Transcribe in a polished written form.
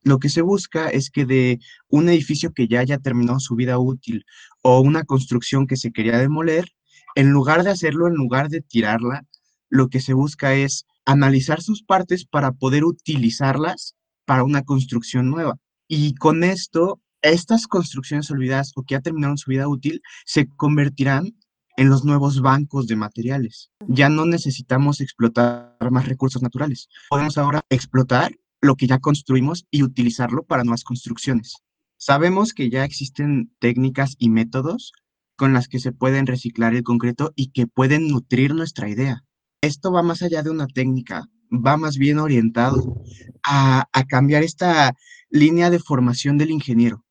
Lo que se busca es que de un edificio que ya haya terminado su vida útil o una construcción que se quería demoler, en lugar de hacerlo, en lugar de tirarla, lo que se busca es analizar sus partes para poder utilizarlas para una construcción nueva. Y con esto, estas construcciones olvidadas o que ya terminaron su vida útil se convertirán en los nuevos bancos de materiales. Ya no necesitamos explotar más recursos naturales. Podemos ahora explotar lo que ya construimos y utilizarlo para nuevas construcciones. Sabemos que ya existen técnicas y métodos con las que se pueden reciclar el concreto y que pueden nutrir nuestra idea. Esto va más allá de una técnica, va más bien orientado a cambiar esta línea de formación del ingeniero.